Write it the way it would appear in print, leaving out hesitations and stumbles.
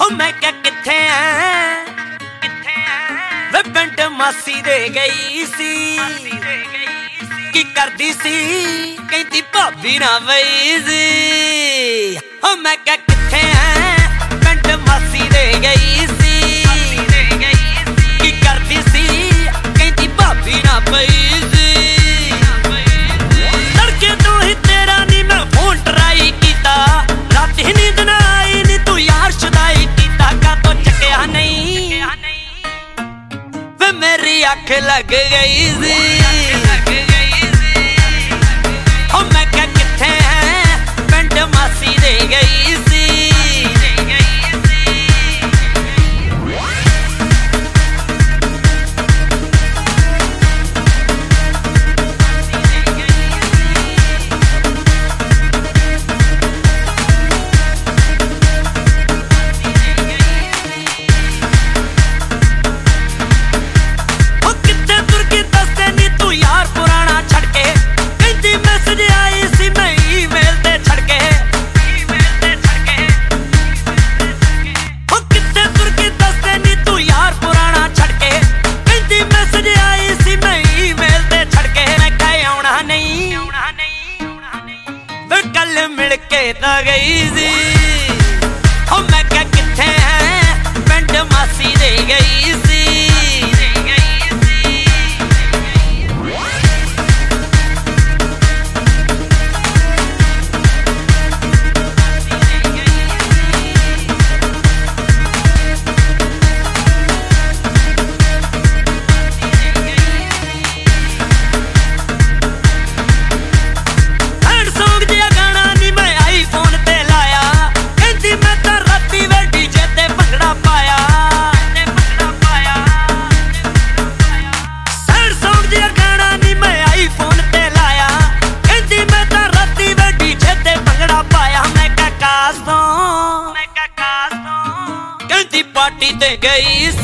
ओ मैं क्या किथे वे पिंड मासी दे गई सी की करदी सी कहती भाभी ना वई सी ओ मैं क्या किथे पिंड मासी दे गई सी की करदी सी कहती भाभी ना वई सी तड़के तो ही तेरा नी मैं फोन ट्राई कीता रात ही नींद ना आई नी तू यार शुदाई कीता का तो चकिया नहीं वे मेरी अख लग गई सी ओ मैं क्या किथे पिंड मासी दे गई सी मिल के ता गई सी ओ मैं क्या किथे पिंड मासी दे गई सी पार्टी ते गई